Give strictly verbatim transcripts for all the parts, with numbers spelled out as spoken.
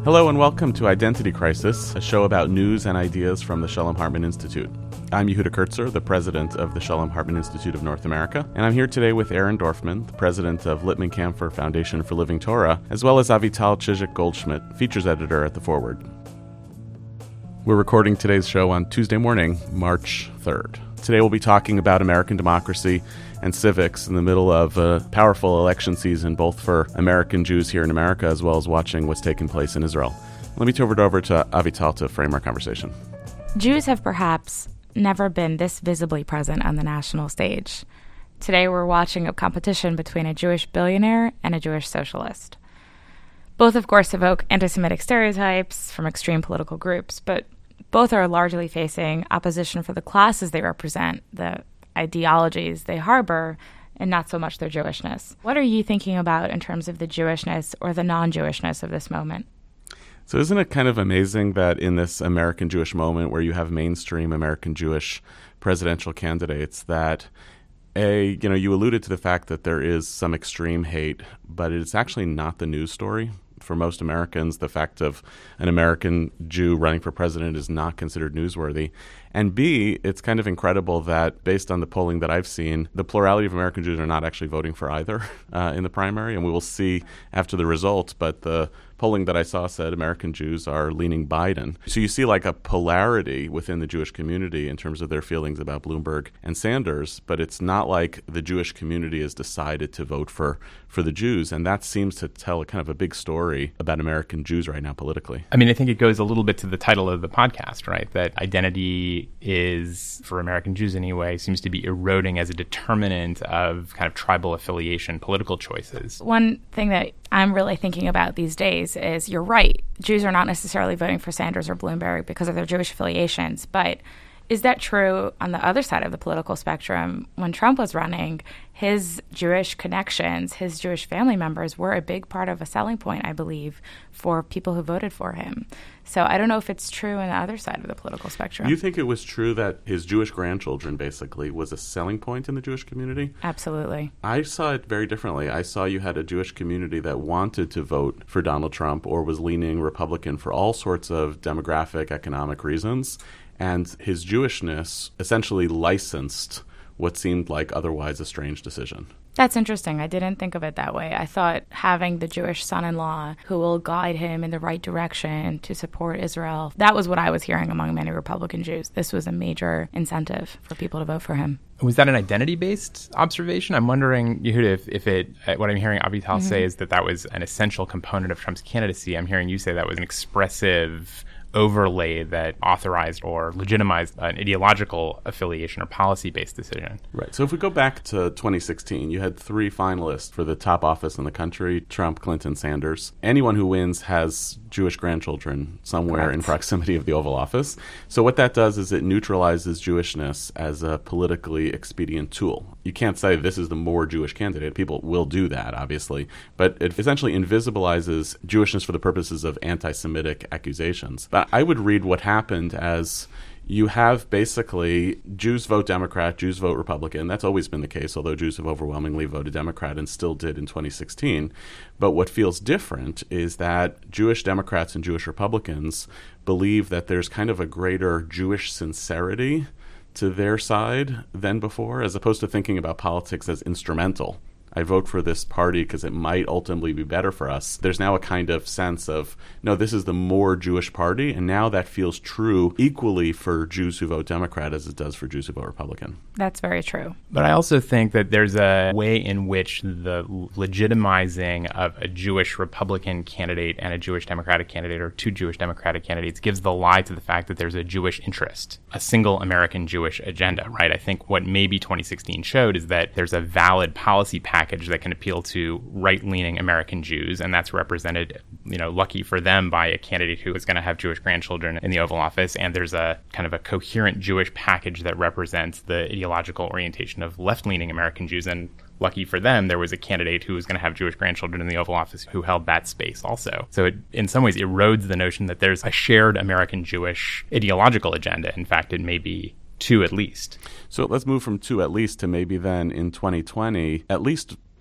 Hello and welcome to Identity Crisis, a show about news and ideas from the Shalom Hartman Institute. I'm Yehuda Kurtzer, the president of the Shalom Hartman Institute of North America, and I'm here today with Aaron Dorfman, the president of Lippman Camphor Foundation for Living Torah, as well as Avital Chizik-Goldschmidt, features editor at The Forward. We're recording today's show on Tuesday morning, March third. Today we'll be talking about American democracy and civics in the middle of a powerful election season, both for American Jews here in America as well as watching what's taking place in Israel. Let me turn it over to Avital to frame our conversation. Jews have perhaps never been this visibly present on the national stage. Today we're watching a competition between a Jewish billionaire and a Jewish socialist. Both, of course, evoke anti-Semitic stereotypes from extreme political groups, but both are largely facing opposition for the classes they represent, the ideologies they harbor, and not so much their Jewishness. What are you thinking about in terms of the Jewishness or the non-Jewishness of this moment? So isn't it kind of amazing that in this American Jewish moment where you have mainstream American Jewish presidential candidates that, A, you know, you alluded to the fact that there is some extreme hate, but it's actually not the news story. For most Americans, the fact of an American Jew running for president is not considered newsworthy. And B, it's kind of incredible that based on the polling that I've seen, the plurality of American Jews are not actually voting for either uh, in the primary. And we will see after the results, but the polling that I saw said American Jews are leaning Biden. So you see like a polarity within the Jewish community in terms of their feelings about Bloomberg and Sanders, but it's not like the Jewish community has decided to vote for, for the Jews. And that seems to tell a kind of a big story about American Jews right now politically. I mean, I think it goes a little bit to the title of the podcast, right? That identity is, for American Jews anyway, seems to be eroding as a determinant of kind of tribal affiliation, political choices. One thing that I'm really thinking about these days is you're right. Jews are not necessarily voting for Sanders or Bloomberg because of their Jewish affiliations. But is that true on the other side of the political spectrum? When Trump was running, his Jewish connections, his Jewish family members were a big part of a selling point, I believe, for people who voted for him. So I don't know if it's true on the other side of the political spectrum. You think it was true that his Jewish grandchildren basically was a selling point in the Jewish community? Absolutely. I saw it very differently. I saw you had a Jewish community that wanted to vote for Donald Trump or was leaning Republican for all sorts of demographic, economic reasons. And his Jewishness essentially licensed what seemed like otherwise a strange decision. That's interesting. I didn't think of it that way. I thought having the Jewish son-in-law who will guide him in the right direction to support Israel, that was what I was hearing among many Republican Jews. This was a major incentive for people to vote for him. Was that an identity-based observation? I'm wondering, Yehuda, if, if it, what I'm hearing Avital mm-hmm. say is that that was an essential component of Trump's candidacy. I'm hearing you say that was an expressive overlay that authorized or legitimized an ideological affiliation or policy-based decision. Right. So if we go back to twenty sixteen, you had three finalists for the top office in the country, Trump, Clinton, Sanders. Anyone who wins has Jewish grandchildren somewhere Correct. In proximity of the Oval Office. So what that does is it neutralizes Jewishness as a politically expedient tool. You can't say this is the more Jewish candidate. People will do that, obviously. But it essentially invisibilizes Jewishness for the purposes of anti-Semitic accusations. But I would read what happened as you have basically Jews vote Democrat, Jews vote Republican. That's always been the case, although Jews have overwhelmingly voted Democrat and still did in twenty sixteen. But what feels different is that Jewish Democrats and Jewish Republicans believe that there's kind of a greater Jewish sincerity to their side than before, as opposed to thinking about politics as instrumental. I vote for this party because it might ultimately be better for us. There's now a kind of sense of, no, this is the more Jewish party, and now that feels true equally for Jews who vote Democrat as it does for Jews who vote Republican. That's very true. But I also think that there's a way in which the legitimizing of a Jewish Republican candidate and a Jewish Democratic candidate, or two Jewish Democratic candidates, gives the lie to the fact that there's a Jewish interest, a single American Jewish agenda, right? I think what maybe twenty sixteen showed is that there's a valid policy package that can appeal to right-leaning American Jews, and that's represented, you know, lucky for them, by a candidate who is going to have Jewish grandchildren in the Oval Office. And there's a kind of a coherent Jewish package that represents the ideological orientation of left-leaning American Jews, and lucky for them, there was a candidate who was going to have Jewish grandchildren in the Oval Office who held that space also. So it, in some ways, erodes the notion that there's a shared American Jewish ideological agenda. In fact, it may be two at least. So let's move from two at least to maybe then in twenty twenty, at least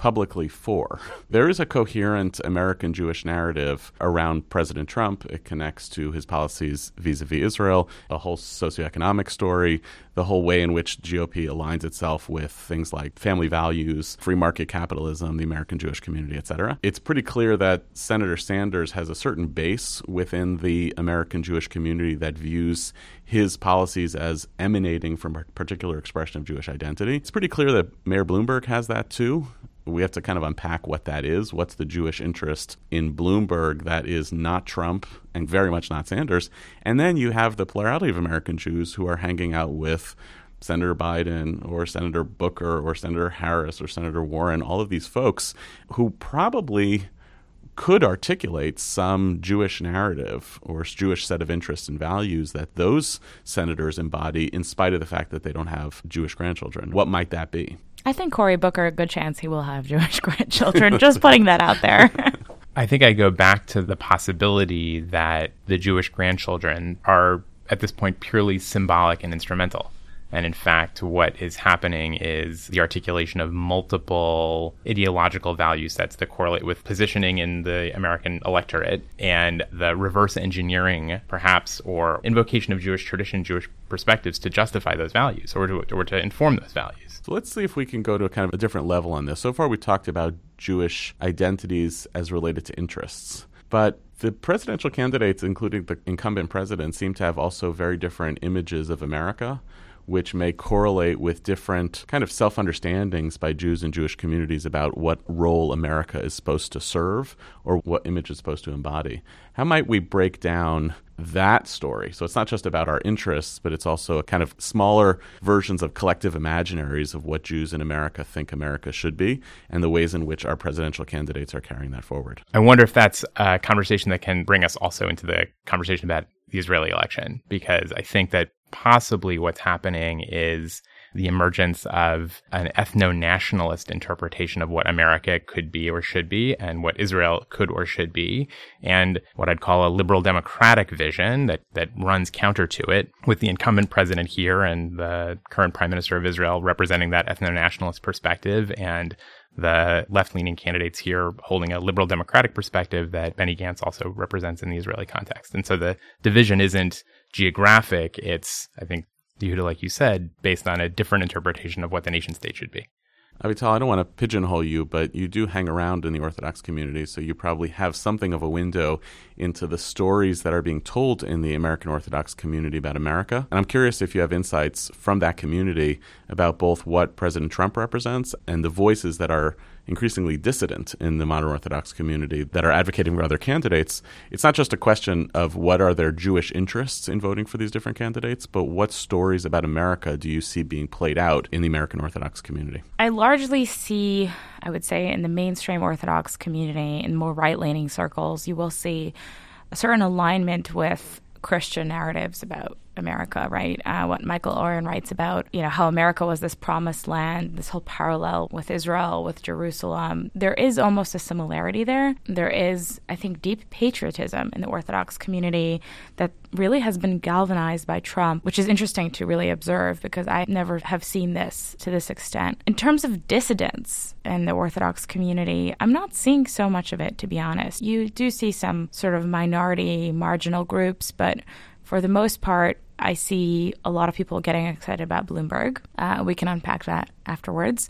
publicly for. There is a coherent American Jewish narrative around President Trump. It connects to his policies vis-a-vis Israel, a whole socioeconomic story, the whole way in which G O P aligns itself with things like family values, free market capitalism, the American Jewish community, et cetera. It's pretty clear that Senator Sanders has a certain base within the American Jewish community that views his policies as emanating from a particular expression of Jewish identity. It's pretty clear that Mayor Bloomberg has that too. We have to kind of unpack what that is. What's the Jewish interest in Bloomberg that is not Trump and very much not Sanders? And then you have the plurality of American Jews who are hanging out with Senator Biden or Senator Booker or Senator Harris or Senator Warren, all of these folks who probably could articulate some Jewish narrative or Jewish set of interests and values that those senators embody in spite of the fact that they don't have Jewish grandchildren. What might that be? I think Cory Booker, a good chance he will have Jewish grandchildren. Just putting that out there. I think I go back to the possibility that the Jewish grandchildren are, at this point, purely symbolic and instrumental. And in fact, what is happening is the articulation of multiple ideological value sets that correlate with positioning in the American electorate and the reverse engineering, perhaps, or invocation of Jewish tradition, Jewish perspectives to justify those values or to, or to inform those values. So let's see if we can go to a kind of a different level on this. So far, we talked about Jewish identities as related to interests. But the presidential candidates, including the incumbent president, seem to have also very different images of America, which may correlate with different kind of self-understandings by Jews and Jewish communities about what role America is supposed to serve or what image it's supposed to embody. How might we break down that story? So it's not just about our interests, but it's also a kind of smaller versions of collective imaginaries of what Jews in America think America should be and the ways in which our presidential candidates are carrying that forward. I wonder if that's a conversation that can bring us also into the conversation about the Israeli election, because I think that possibly what's happening is the emergence of an ethno-nationalist interpretation of what America could be or should be and what Israel could or should be, and what I'd call a liberal democratic vision that, that runs counter to it, with the incumbent president here and the current prime minister of Israel representing that ethno-nationalist perspective, and the left-leaning candidates here holding a liberal democratic perspective that Benny Gantz also represents in the Israeli context. And so the division isn't geographic. It's, I think, Yehuda, like you said, based on a different interpretation of what the nation state should be. Avital, I don't want to pigeonhole you, but you do hang around in the Orthodox community, so you probably have something of a window into the stories that are being told in the American Orthodox community about America. And I'm curious if you have insights from that community about both what President Trump represents and the voices that are increasingly dissident in the modern Orthodox community that are advocating for other candidates. It's not just a question of what are their Jewish interests in voting for these different candidates, but what stories about America do you see being played out in the American Orthodox community? I largely see, I would say, in the mainstream Orthodox community, in more right-leaning circles, you will see a certain alignment with Christian narratives about America, right? Uh, what Michael Oren writes about, you know, how America was this promised land, this whole parallel with Israel, with Jerusalem. There is almost a similarity there. There is, I think, deep patriotism in the Orthodox community that really has been galvanized by Trump, which is interesting to really observe because I never have seen this to this extent. In terms of dissidence in the Orthodox community, I'm not seeing so much of it, to be honest. You do see some sort of minority, marginal groups, but for the most part, I see a lot of people getting excited about Bloomberg. Uh, we can unpack that afterwards.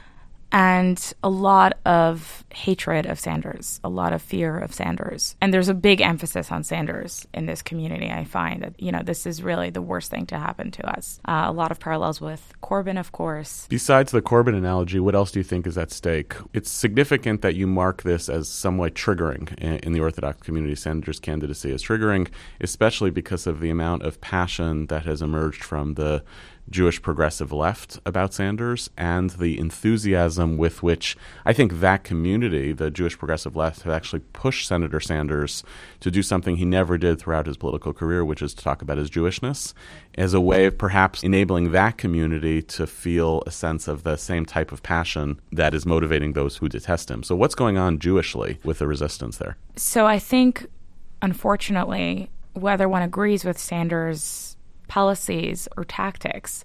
And a lot of hatred of Sanders, a lot of fear of Sanders. And there's a big emphasis on Sanders in this community. I find that, you know, this is really the worst thing to happen to us. Uh, a lot of parallels with Corbyn, of course. Besides the Corbyn analogy, what else do you think is at stake? It's significant that you mark this as somewhat triggering in the Orthodox community. Sanders' candidacy is triggering, especially because of the amount of passion that has emerged from the Jewish progressive left about Sanders and the enthusiasm with which I think that community, the Jewish progressive left, have actually pushed Senator Sanders to do something he never did throughout his political career, which is to talk about his Jewishness, as a way of perhaps enabling that community to feel a sense of the same type of passion that is motivating those who detest him. So what's going on Jewishly with the resistance there? So I think, unfortunately, whether one agrees with Sanders' policies or tactics,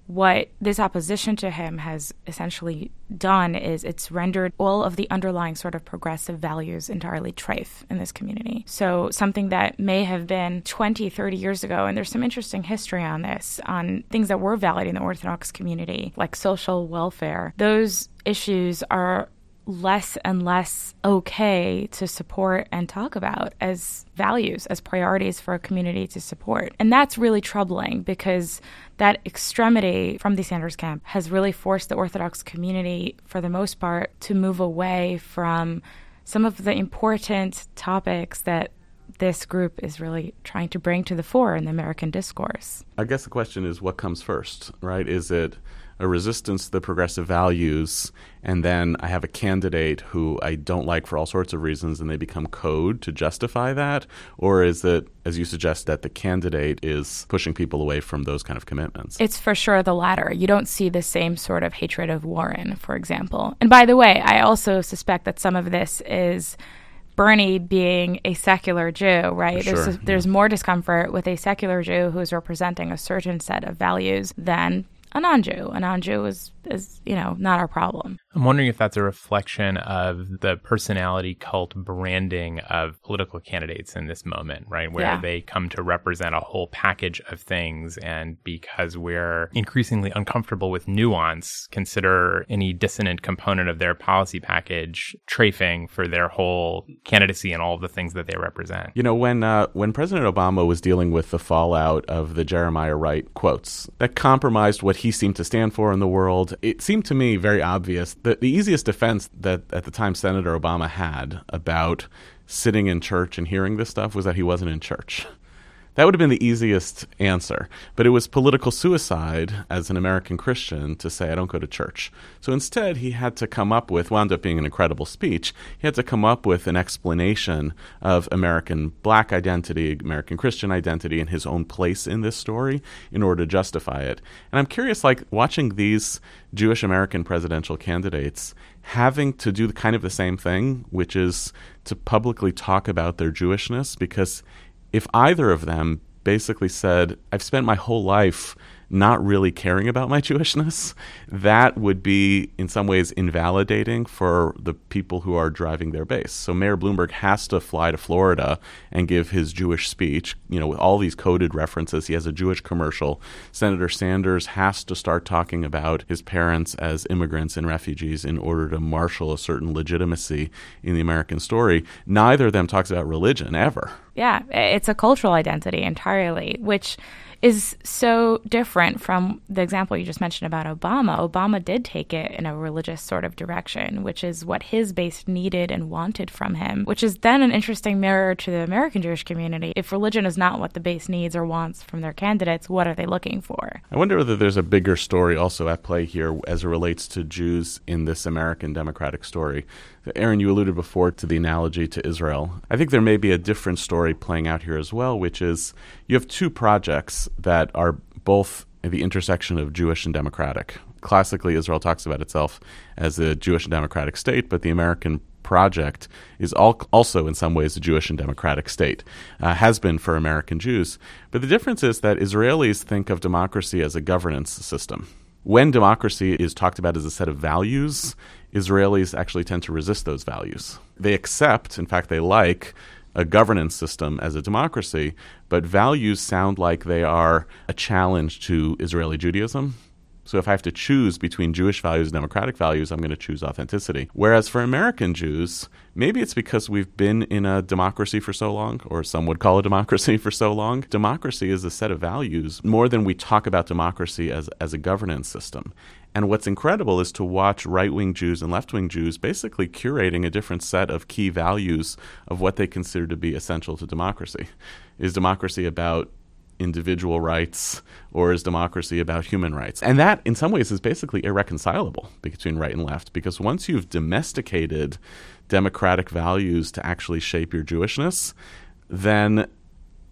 what this opposition to him has essentially done is it's rendered all of the underlying sort of progressive values entirely trite in this community. So something that may have been twenty, thirty years ago, and there's some interesting history on this, on things that were valued in the Orthodox community, like social welfare, those issues are less and less okay to support and talk about as values, as priorities for a community to support. And that's really troubling because that extremity from the Sanders camp has really forced the Orthodox community, for the most part, to move away from some of the important topics that this group is really trying to bring to the fore in the American discourse. I guess the question is, what comes first, right? Is it a resistance to the progressive values, and then I have a candidate who I don't like for all sorts of reasons, and they become code to justify that? Or is it, as you suggest, that the candidate is pushing people away from those kind of commitments? It's for sure the latter. You don't see the same sort of hatred of Warren, for example. And by the way, I also suspect that some of this is Bernie being a secular Jew, right? Sure. There's, there's more discomfort with a secular Jew who's representing a certain set of values than a non-Jew. A non-Jew is, is, you know, not our problem. I'm wondering if that's a reflection of the personality cult branding of political candidates in this moment, right? Where Yeah. they come to represent a whole package of things. And because we're increasingly uncomfortable with nuance, consider any dissonant component of their policy package trafing for their whole candidacy and all of the things that they represent. You know, when uh, when President Obama was dealing with the fallout of the Jeremiah Wright quotes that compromised what he seemed to stand for in the world, it seemed to me very obvious that the easiest defense that at the time Senator Obama had about sitting in church and hearing this stuff was that he wasn't in church. That would have been the easiest answer. But it was political suicide as an American Christian to say, I don't go to church. So instead, he had to come up with, wound up being an incredible speech, he had to come up with an explanation of American black identity, American Christian identity, and his own place in this story in order to justify it. And I'm curious, like, watching these Jewish American presidential candidates having to do kind of the same thing, which is to publicly talk about their Jewishness, because if either of them basically said, I've spent my whole life not really caring about my Jewishness, that would be in some ways invalidating for the people who are driving their base. So Mayor Bloomberg has to fly to Florida and give his Jewish speech, you know, with all these coded references. He has a Jewish commercial. Senator Sanders has to start talking about his parents as immigrants and refugees in order to marshal a certain legitimacy in the American story. Neither of them talks about religion ever. Yeah, it's a cultural identity entirely, which is so different from the example you just mentioned about Obama. Obama did take it in a religious sort of direction, which is what his base needed and wanted from him, which is then an interesting mirror to the American Jewish community. If religion is not what the base needs or wants from their candidates, what are they looking for? I wonder whether there's a bigger story also at play here as it relates to Jews in this American democratic story. Aaron, you alluded before to the analogy to Israel. I think there may be a different story playing out here as well, which is you have two projects that are both at the intersection of Jewish and democratic. Classically, Israel talks about itself as a Jewish and democratic state, but the American project is all, also in some ways a Jewish and democratic state, uh, has been for American Jews. But the difference is that Israelis think of democracy as a governance system. When democracy is talked about as a set of values, Israelis actually tend to resist those values. They accept, in fact, they like a governance system as a democracy, but values sound like they are a challenge to Israeli Judaism. So if I have to choose between Jewish values and democratic values, I'm going to choose authenticity. Whereas for American Jews, maybe it's because we've been in a democracy for so long, or some would call a democracy for so long. Democracy is a set of values more than we talk about democracy as, as a governance system. And what's incredible is to watch right-wing Jews and left-wing Jews basically curating a different set of key values of what they consider to be essential to democracy. Is democracy about individual rights, or is democracy about human rights? And that, in some ways, is basically irreconcilable between right and left, because once you've domesticated democratic values to actually shape your Jewishness, then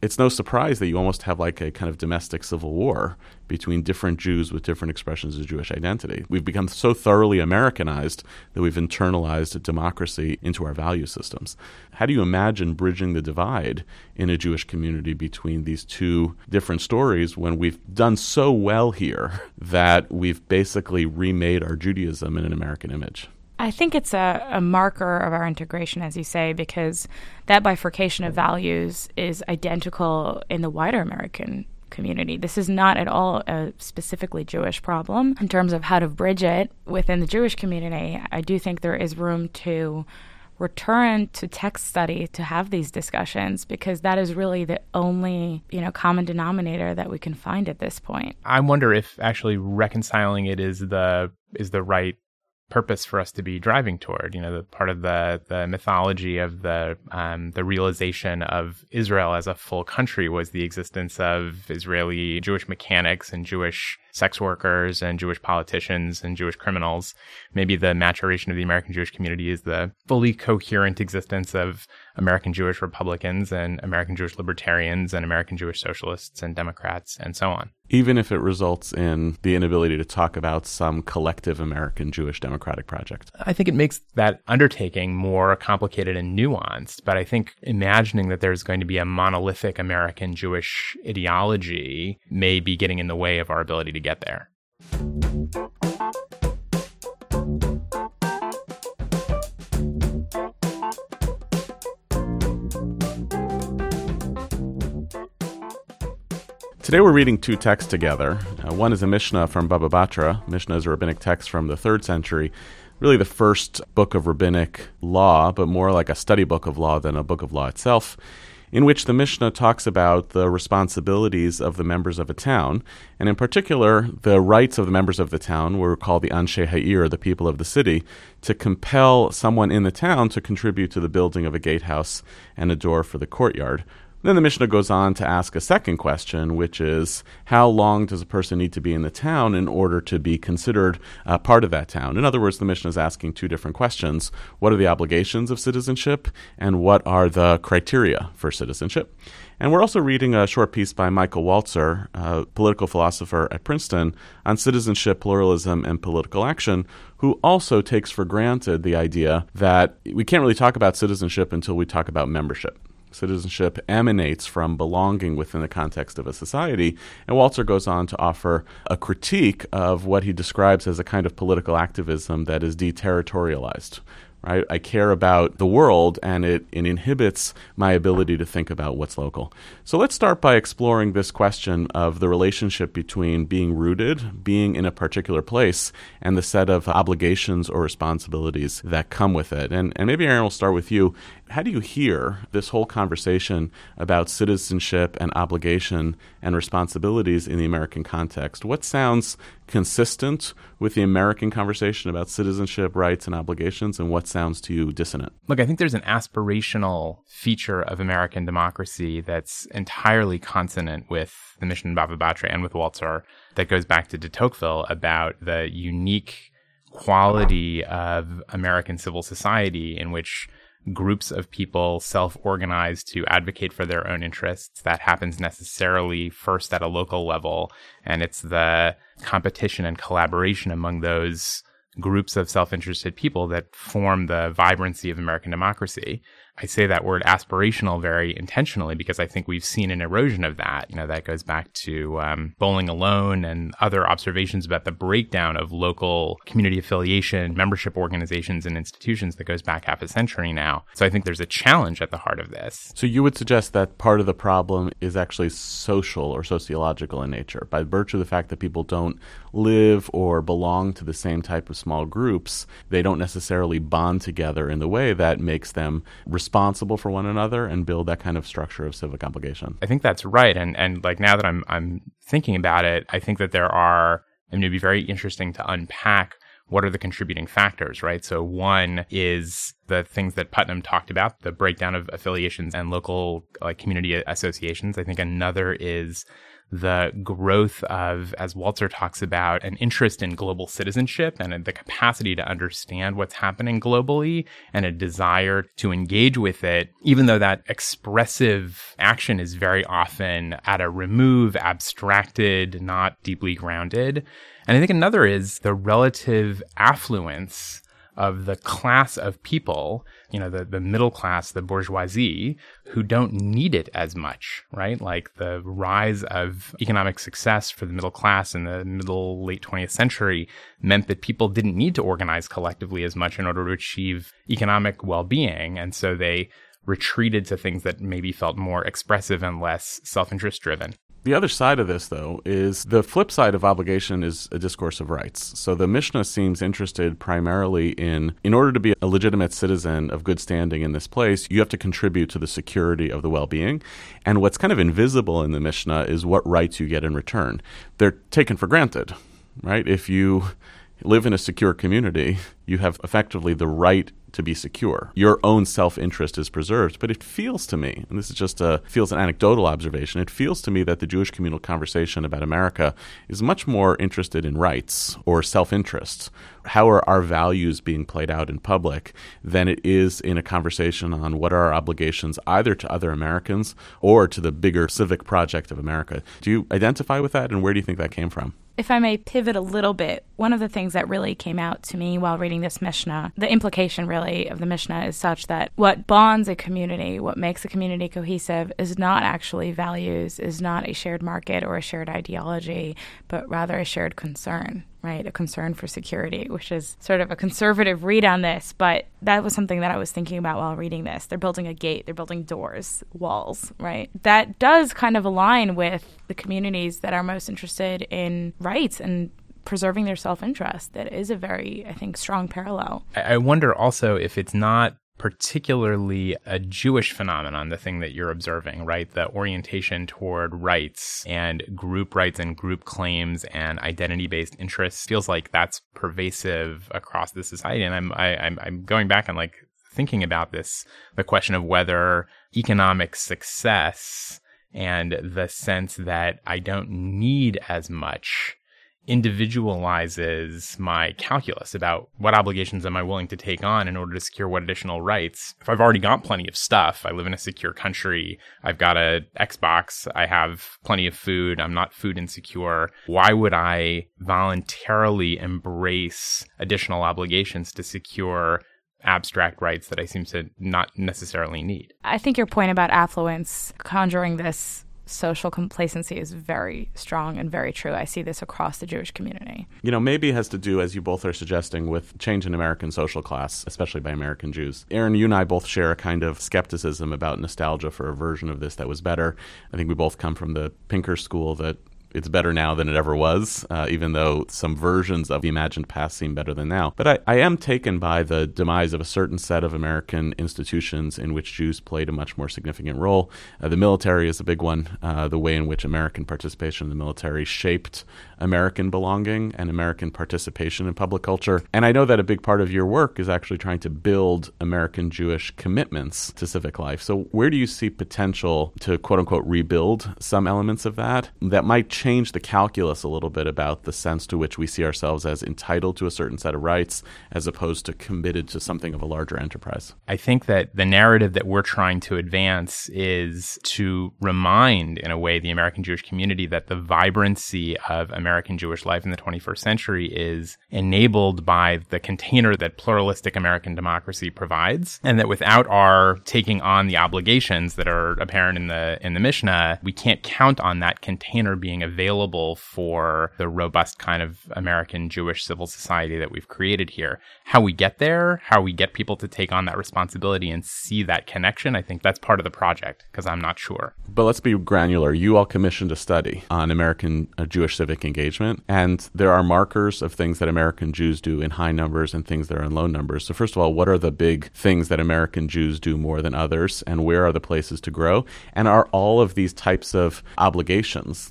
it's no surprise that you almost have like a kind of domestic civil war between different Jews with different expressions of Jewish identity. We've become so thoroughly Americanized that we've internalized democracy into our value systems. How do you imagine bridging the divide in a Jewish community between these two different stories when we've done so well here that we've basically remade our Judaism in an American image? I think it's a, a marker of our integration, as you say, because that bifurcation of values is identical in the wider American community. This is not at all a specifically Jewish problem. In terms of how to bridge it within the Jewish community, I do think there is room to return to text study to have these discussions, because that is really the only, you know, common denominator that we can find at this point. I wonder if actually reconciling it is the is the right purpose for us to be driving toward. You know, the part of the the mythology of the um, the realization of Israel as a full country was the existence of Israeli Jewish mechanics and Jewish sex workers and Jewish politicians and Jewish criminals. Maybe the maturation of the American Jewish community is the fully coherent existence of American Jewish Republicans and American Jewish Libertarians and American Jewish Socialists and Democrats and so on. Even if it results in the inability to talk about some collective American Jewish democratic project. I think it makes that undertaking more complicated and nuanced, but I think imagining that there's going to be a monolithic American Jewish ideology may be getting in the way of our ability to get there. Today we're reading two texts together. Uh, one is a Mishnah from Baba Batra. Mishnah is a rabbinic text from the third century, really the first book of rabbinic law, but more like a study book of law than a book of law itself, in which the Mishnah talks about the responsibilities of the members of a town, and in particular, the rights of the members of the town, were called the Anshe Ha'ir, the people of the city, to compel someone in the town to contribute to the building of a gatehouse and a door for the courtyard. Then the Mishnah goes on to ask a second question, which is, how long does a person need to be in the town in order to be considered uh, part of that town? In other words, the Mishnah is asking two different questions. What are the obligations of citizenship, and what are the criteria for citizenship? And we're also reading a short piece by Michael Walzer, a political philosopher at Princeton, on citizenship, pluralism, and political action, who also takes for granted the idea that we can't really talk about citizenship until we talk about membership. Citizenship emanates from belonging within the context of a society, and Walzer goes on to offer a critique of what he describes as a kind of political activism that is deterritorialized. Right? I care about the world, and it, it inhibits my ability to think about what's local. So let's start by exploring this question of the relationship between being rooted, being in a particular place, and the set of obligations or responsibilities that come with it. And, and maybe, Aaron, we'll start with you. How do you hear this whole conversation about citizenship and obligation and responsibilities in the American context? What sounds consistent with the American conversation about citizenship, rights, and obligations, and what sounds to you dissonant? Look, I think there's an aspirational feature of American democracy that's entirely consonant with the mission of Baba Batra and with Walzer that goes back to de Tocqueville about the unique quality of American civil society in which groups of people self-organize to advocate for their own interests. That happens necessarily first at a local level, and it's the competition and collaboration among those groups of self-interested people that form the vibrancy of American democracy. I say that word aspirational very intentionally because I think we've seen an erosion of that. You know, that goes back to um, Bowling Alone and other observations about the breakdown of local community affiliation, membership organizations and institutions that goes back half a century now. So I think there's a challenge at the heart of this. So you would suggest that part of the problem is actually social or sociological in nature. By virtue of the fact that people don't live or belong to the same type of small groups, they don't necessarily bond together in the way that makes them responsible for one another and build that kind of structure of civic obligation. I think that's right. And and like now that I'm I'm thinking about it, I think that there are, and it'd be very interesting to unpack what are the contributing factors, right? So one is the things that Putnam talked about, the breakdown of affiliations and local like community associations. I think another is the growth of, as Walzer talks about, an interest in global citizenship and the capacity to understand what's happening globally and a desire to engage with it, even though that expressive action is very often at a remove, abstracted, not deeply grounded. And I think another is the relative affluence of the class of people, you know, the, the middle class, the bourgeoisie, who don't need it as much, right? Like the rise of economic success for the middle class in the middle, late twentieth century meant that people didn't need to organize collectively as much in order to achieve economic well-being. And so they retreated to things that maybe felt more expressive and less self-interest driven. The other side of this, though, is the flip side of obligation is a discourse of rights. So the Mishnah seems interested primarily in, in order to be a legitimate citizen of good standing in this place, you have to contribute to the security of the well-being. And what's kind of invisible in the Mishnah is what rights you get in return. They're taken for granted, right? If you live in a secure community, you have effectively the right to be secure. Your own self-interest is preserved, but it feels to me, and this is just a feels an anecdotal observation, it feels to me that the Jewish communal conversation about America is much more interested in rights or self-interest. How are our values being played out in public than it is in a conversation on what are our obligations either to other Americans or to the bigger civic project of America. Do you identify with that, and where do you think that came from? If I may pivot a little bit, one of the things that really came out to me while reading this Mishnah, the implication really of the Mishnah is such that what bonds a community, what makes a community cohesive, is not actually values, is not a shared market or a shared ideology, but rather a shared concern, right? A concern for security, which is sort of a conservative read on this, but that was something that I was thinking about while reading this. They're building a gate, they're building doors, walls, right? That does kind of align with the communities that are most interested in rights and preserving their self-interest. That is a very, I think, strong parallel. I wonder also if it's not particularly a Jewish phenomenon, the thing that you're observing, right? The orientation toward rights and group rights and group claims and identity-based interests feels like that's pervasive across the society. And I'm I, I'm I'm going back and like thinking about this, the question of whether economic success and the sense that I don't need as much individualizes my calculus about what obligations am I willing to take on in order to secure what additional rights. If I've already got plenty of stuff, I live in a secure country, I've got a Xbox, I have plenty of food, I'm not food insecure, why would I voluntarily embrace additional obligations to secure abstract rights that I seem to not necessarily need? I think your point about affluence conjuring this social complacency is very strong and very true. I see this across the Jewish community. You know, maybe it has to do, as you both are suggesting, with change in American social class, especially by American Jews. Aaron, you and I both share a kind of skepticism about nostalgia for a version of this that was better. I think we both come from the Pinker school that it's better now than it ever was, uh, even though some versions of the imagined past seem better than now. But I, I am taken by the demise of a certain set of American institutions in which Jews played a much more significant role. Uh, the military is a big one. Uh, the way in which American participation in the military shaped American belonging and American participation in public culture. And I know that a big part of your work is actually trying to build American Jewish commitments to civic life. So where do you see potential to, quote unquote, rebuild some elements of that that might change the calculus a little bit about the sense to which we see ourselves as entitled to a certain set of rights as opposed to committed to something of a larger enterprise? I think that the narrative that we're trying to advance is to remind, in a way, the American Jewish community that the vibrancy of American Jewish life in the twenty-first century is enabled by the container that pluralistic American democracy provides, and that without our taking on the obligations that are apparent in the in the Mishnah, we can't count on that container being available for the robust kind of American Jewish civil society that we've created here. How we get there, how we get people to take on that responsibility and see that connection, I think that's part of the project, because I'm not sure. But let's be granular. You all commissioned a study on American uh, Jewish civic engagement, and there are markers of things that American Jews do in high numbers and things that are in low numbers. So first of all, what are the big things that American Jews do more than others, and where are the places to grow? And are all of these types of obligations that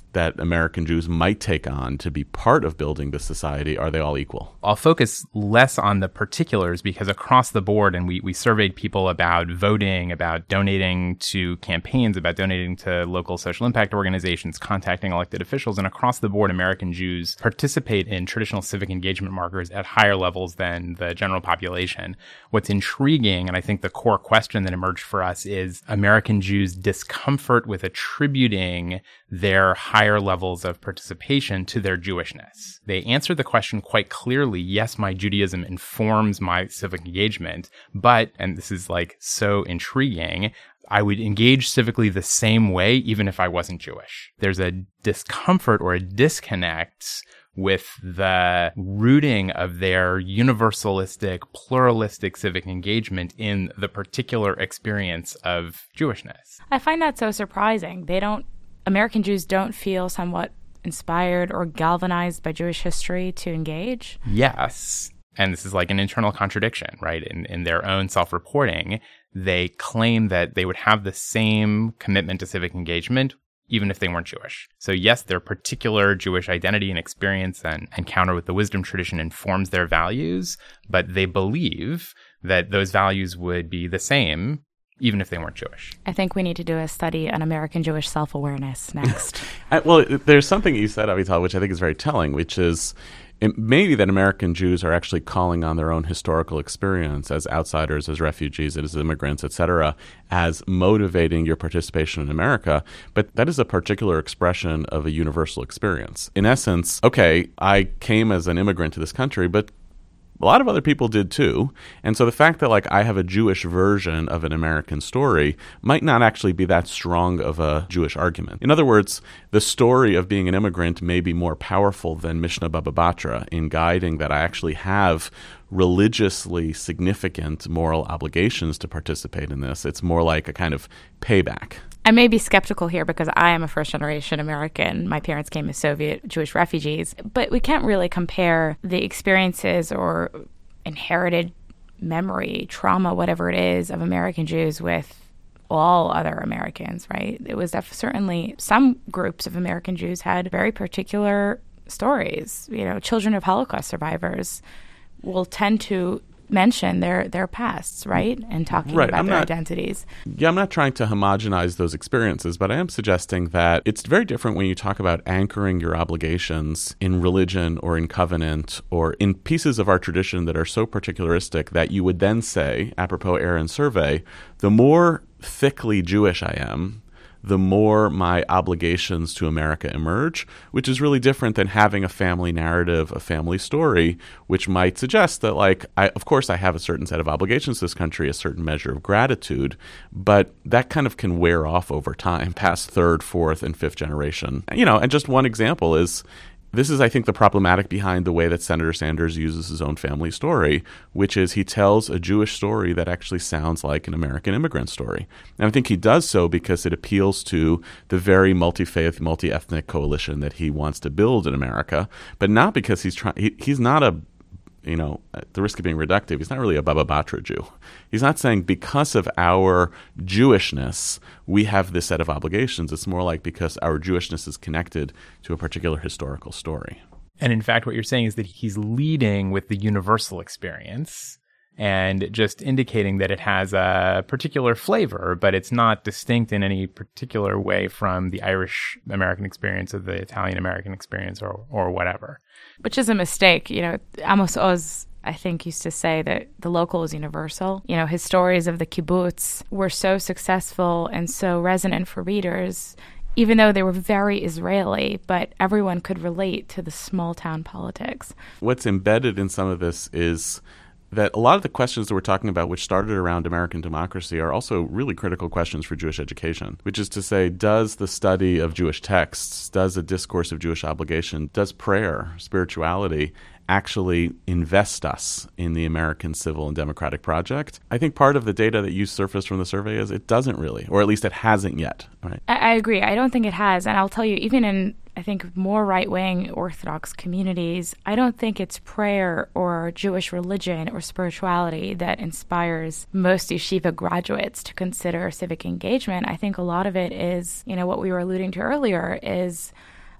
American Jews might take on to be part of building this society, are they all equal? I'll focus less on the particulars because across the board, and we, we surveyed people about voting, about donating to campaigns, about donating to local social impact organizations, contacting elected officials, and across the board, American Jews participate in traditional civic engagement markers at higher levels than the general population. What's intriguing, and I think the core question that emerged for us, is American Jews' discomfort with attributing their higher levels of participation to their Jewishness. They answered the question quite clearly, yes, my Judaism informs my civic engagement, but, and this is like so intriguing, I would engage civically the same way even if I wasn't Jewish. There's a discomfort or a disconnect with the rooting of their universalistic, pluralistic civic engagement in the particular experience of Jewishness. I find that so surprising. They don't, American Jews don't feel somewhat inspired or galvanized by Jewish history to engage? Yes. And this is like an internal contradiction, right? In, in their own self-reporting, they claim that they would have the same commitment to civic engagement even if they weren't Jewish. So yes, their particular Jewish identity and experience and encounter with the wisdom tradition informs their values, but they believe that those values would be the same even if they weren't Jewish. I think we need to do a study on American Jewish self-awareness next. I, well, there's something you said, Avital, which I think is very telling, which is it may be that American Jews are actually calling on their own historical experience as outsiders, as refugees, as immigrants, et cetera, as motivating your participation in America. But that is a particular expression of a universal experience. In essence, okay, I came as an immigrant to this country, but a lot of other people did too. And so the fact that like I have a Jewish version of an American story might not actually be that strong of a Jewish argument. In other words, the story of being an immigrant may be more powerful than Mishnah Baba Batra in guiding that I actually have religiously significant moral obligations to participate in this. It's more like a kind of payback. I may be skeptical here because I am a first-generation American. My parents came as Soviet Jewish refugees. But we can't really compare the experiences or inherited memory, trauma, whatever it is, of American Jews with all other Americans, right? It was def- certainly some groups of American Jews had very particular stories. You know, children of Holocaust survivors will tend to mention their their pasts, right? And talking right. about I'm their not, identities. Yeah, I'm not trying to homogenize those experiences, but I am suggesting that it's very different when you talk about anchoring your obligations in religion or in covenant or in pieces of our tradition that are so particularistic that you would then say, apropos Aaron's survey, the more thickly Jewish I am, the more my obligations to America emerge, which is really different than having a family narrative, a family story, which might suggest that, like, I, of course, I have a certain set of obligations to this country, a certain measure of gratitude, but that kind of can wear off over time, past third, fourth, and fifth generation. You know, and just one example is, this is, I think, the problematic behind the way that Senator Sanders uses his own family story, which is he tells a Jewish story that actually sounds like an American immigrant story. And I think he does so because it appeals to the very multi-faith, multi-ethnic coalition that he wants to build in America, but not because he's trying. He, he's not a, you know, at the risk of being reductive, he's not really a Baba Batra Jew. He's not saying because of our Jewishness, we have this set of obligations. It's more like because our Jewishness is connected to a particular historical story. And in fact, what you're saying is that he's leading with the universal experience and just indicating that it has a particular flavor, but it's not distinct in any particular way from the Irish American experience or the Italian American experience or, or whatever. Which is a mistake. You know, Amos Oz, I think, used to say that the local is universal. You know, his stories of the kibbutz were so successful and so resonant for readers, even though they were very Israeli, but everyone could relate to the small town politics. What's embedded in some of this is that a lot of the questions that we're talking about, which started around American democracy, are also really critical questions for Jewish education, which is to say, does the study of Jewish texts, does a discourse of Jewish obligation, does prayer, spirituality, actually invest us in the American civil and democratic project? I think part of the data that you surfaced from the survey is it doesn't really, or at least it hasn't yet. Right? I, I agree. I don't think it has. And I'll tell you, even in I think more right-wing Orthodox communities, I don't think it's prayer or Jewish religion or spirituality that inspires most yeshiva graduates to consider civic engagement. I think a lot of it is, you know, what we were alluding to earlier is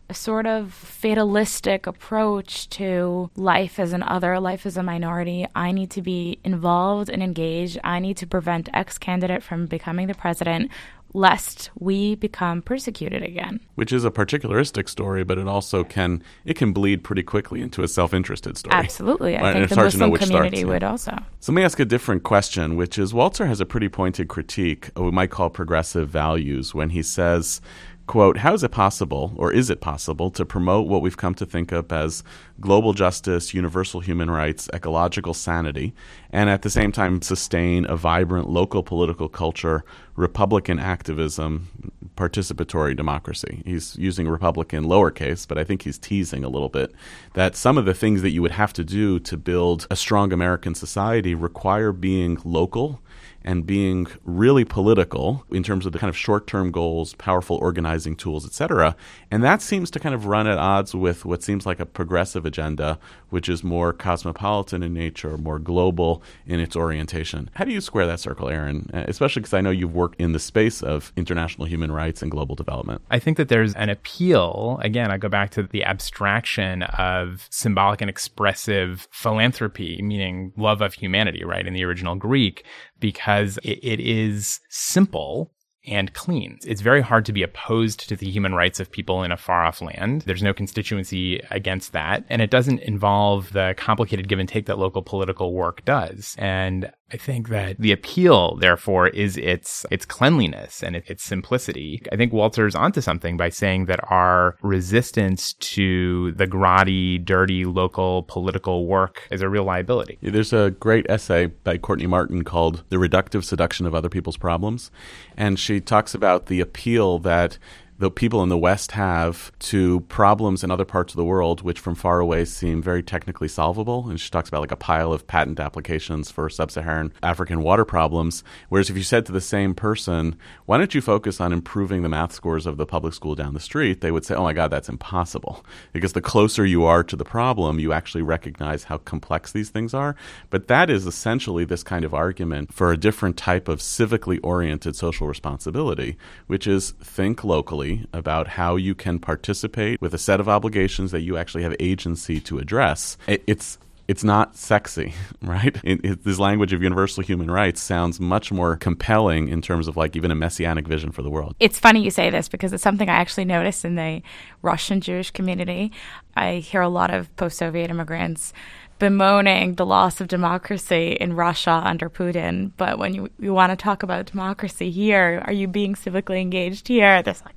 a sort of fatalistic approach to life as an other, life as a minority. I need to be involved and engaged. I need to prevent X candidate from becoming the president, lest we become persecuted again. Which is a particularistic story, but it also can it can bleed pretty quickly into a self-interested story. Absolutely. I Right, and think it's the hard to know Muslim which community starts, yeah. would also. So let me ask a different question, which is Walzer has a pretty pointed critique of what we might call progressive values when he says, quote, how is it possible, or is it possible, to promote what we've come to think of as global justice, universal human rights, ecological sanity, and at the same time sustain a vibrant local political culture, Republican activism, participatory democracy? He's using Republican lowercase, but I think he's teasing a little bit that some of the things that you would have to do to build a strong American society require being local and being really political in terms of the kind of short-term goals, powerful organizing tools, et cetera. And that seems to kind of run at odds with what seems like a progressive agenda, which is more cosmopolitan in nature, more global in its orientation. How do you square that circle, Aaron? Especially because I know you've worked in the space of international human rights and global development. I think that there's an appeal. Again, I go back to the abstraction of symbolic and expressive philanthropy, meaning love of humanity, right, in the original Greek, because it, it is simple and clean. It's very hard to be opposed to the human rights of people in a far-off land. There's no constituency against that. And it doesn't involve the complicated give and take that local political work does. And I think that the appeal, therefore, is its its cleanliness and its simplicity. I think Walzer's onto something by saying that our resistance to the grotty, dirty, local political work is a real liability. There's a great essay by Courtney Martin called The Reductive Seduction of Other People's Problems, and she talks about the appeal that the people in the West have to problems in other parts of the world, which from far away seem very technically solvable. And she talks about like a pile of patent applications for sub-Saharan African water problems. Whereas if you said to the same person, why don't you focus on improving the math scores of the public school down the street? They would say, oh my God, that's impossible. Because the closer you are to the problem, you actually recognize how complex these things are. But that is essentially this kind of argument for a different type of civically oriented social responsibility, which is think locally about how you can participate with a set of obligations that you actually have agency to address. It, it's it's not sexy, right? It, it, this language of universal human rights sounds much more compelling in terms of like even a messianic vision for the world. It's funny you say this because it's something I actually noticed in the Russian Jewish community. I hear a lot of post-Soviet immigrants bemoaning the loss of democracy in Russia under Putin. But when you, you want to talk about democracy here, are you being civically engaged here? There's like,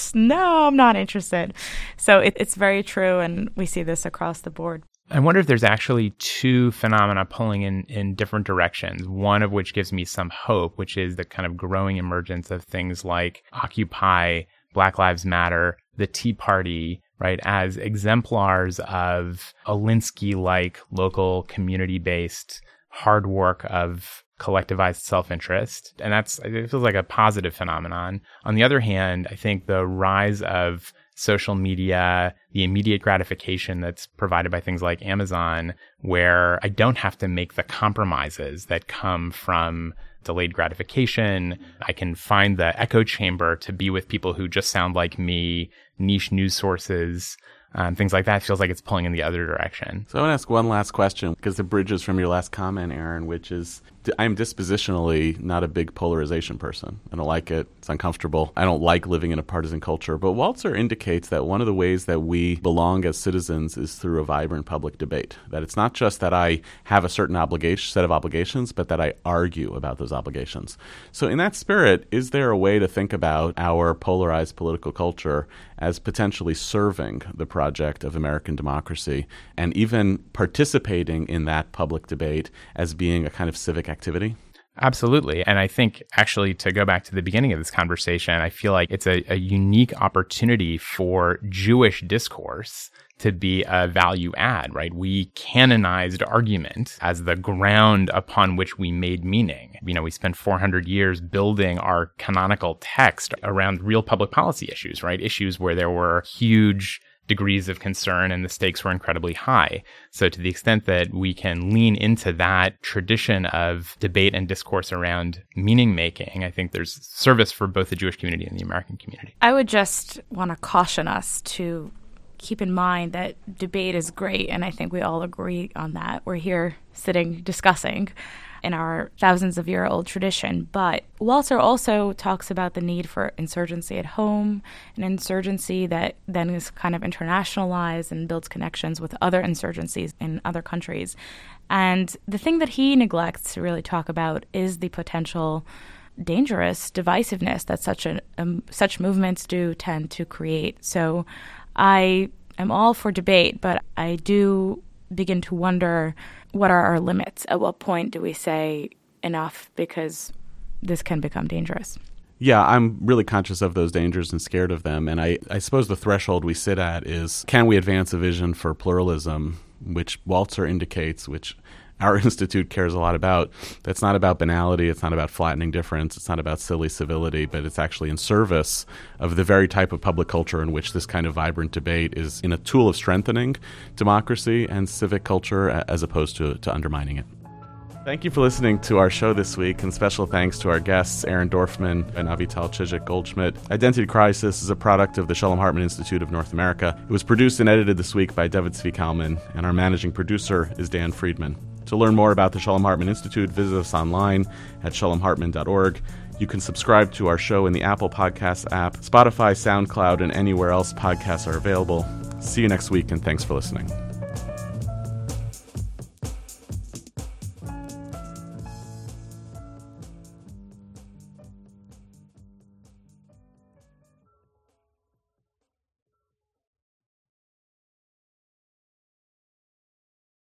no, I'm not interested. So it, it's very true, and we see this across the board. I wonder if there's actually two phenomena pulling in, in different directions, one of which gives me some hope, which is the kind of growing emergence of things like Occupy, Black Lives Matter, the Tea Party, right, as exemplars of Alinsky-like local community-based hard work of collectivized self-interest. And that's, it feels like a positive phenomenon. On the other hand, I think the rise of social media, the immediate gratification that's provided by things like Amazon, where I don't have to make the compromises that come from delayed gratification. I can find the echo chamber to be with people who just sound like me, niche news sources, um, things like that. It feels like it's pulling in the other direction. So I want to ask one last question because it bridges from your last comment, Aaron, which is I'm dispositionally not a big polarization person. I don't like it. It's uncomfortable. I don't like living in a partisan culture. But Walzer indicates that one of the ways that we belong as citizens is through a vibrant public debate. That it's not just that I have a certain obligation, set of obligations, but that I argue about those obligations. So in that spirit, is there a way to think about our polarized political culture as potentially serving the project of American democracy and even participating in that public debate as being a kind of civic activity? Absolutely. And I think actually to go back to the beginning of this conversation, I feel like it's a, a unique opportunity for Jewish discourse to be a value add, right? We canonized argument as the ground upon which we made meaning. You know, we spent four hundred years building our canonical text around real public policy issues, right? Issues where there were huge degrees of concern, and the stakes were incredibly high. So to the extent that we can lean into that tradition of debate and discourse around meaning making, I think there's service for both the Jewish community and the American community. I would just want to caution us to keep in mind that debate is great, and I think we all agree on that. We're here sitting discussing in our thousands of year old tradition. But Walzer also talks about the need for insurgency at home, an insurgency that then is kind of internationalized and builds connections with other insurgencies in other countries. And the thing that he neglects to really talk about is the potential dangerous divisiveness that such a um, such movements do tend to create. So I am all for debate, but I do begin to wonder, what are our limits? At what point do we say enough, because this can become dangerous? Yeah, I'm really conscious of those dangers and scared of them. And I, I suppose the threshold we sit at is, can we advance a vision for pluralism, which Walzer indicates, which our institute cares a lot about. That's not about banality. It's not about flattening difference. It's not about silly civility, but it's actually in service of the very type of public culture in which this kind of vibrant debate is in a tool of strengthening democracy and civic culture as opposed to, to undermining it. Thank you for listening to our show this week, and special thanks to our guests, Aaron Dorfman and Avital Chizik-Goldschmidt. Identity Crisis is a product of the Shalom Hartman Institute of North America. It was produced and edited this week by David Zvi Kalman, and our managing producer is Dan Friedman. To learn more about the Shalom Hartman Institute, visit us online at shalom hartman dot org. You can subscribe to our show in the Apple Podcasts app, Spotify, SoundCloud, and anywhere else podcasts are available. See you next week, and thanks for listening.